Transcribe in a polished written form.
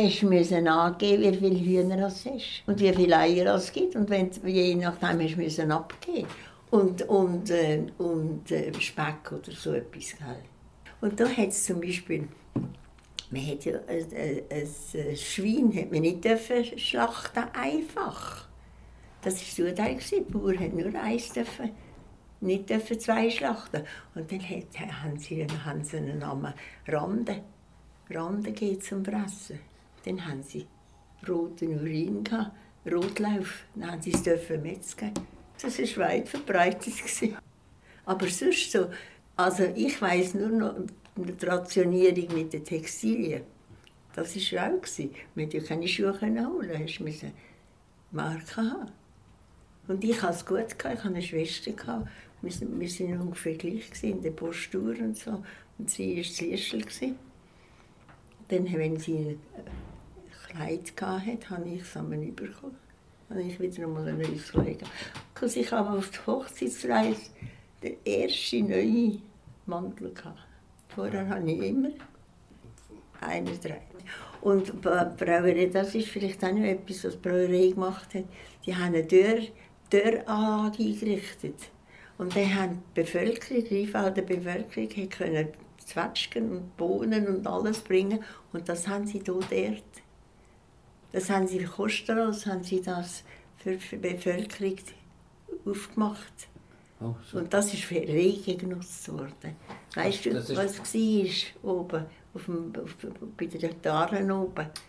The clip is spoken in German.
hast du angeben, wie viele Hühner es hast und wie viele Eier es gibt. Und je nachdem hast du abgeben. Und Speck oder so etwas. Gell? Und da hat es zum Beispiel, man hat ja ein Schwein hat man nicht schlachten einfach. Das war Zuteil. Der Bauer hat nur eins dürfen, nicht dürfen zwei schlachten. Und dann haben sie einen Namen Rande. Rande geht zum Fressen. Dann haben sie roten Urin gehabt, Rotlauf. Dann haben sie es metzgen. Das war weit verbreitet. Aber sonst so, also ich weiss nur noch die Rationierung mit den Textilien. Das war auch. Man konnte ja keine Schuhe holen, du musste Marken haben. Und ich hatte es gut, ich hatte eine Schwester. Wir waren ungefähr gleich in der Postur und so. Und sie war das Liestel. Dann, wenn sie ein Kleid hatte, habe ich es bekommen. Dann habe ich wieder einmal ein neues Kleid. Ich habe auf die Hochzeitsreise den ersten neuen Mantel. Vorher hatte ich immer einen drin. Und die Brauerei, das ist vielleicht auch noch etwas, was die Brauerei gemacht hat. Die haben eine Dörranlage eingerichtet. Und dann haben die Bevölkerung, die Rheinfelder Bevölkerung, können Zwetschgen und Bohnen und alles bringen. Und das haben sie dort. Das haben sie kostenlos, haben sie das für die Bevölkerung aufgemacht. Oh, so. Und das ist für Regen genutzt worden. Weißt du, was war oben bei den Taren oben?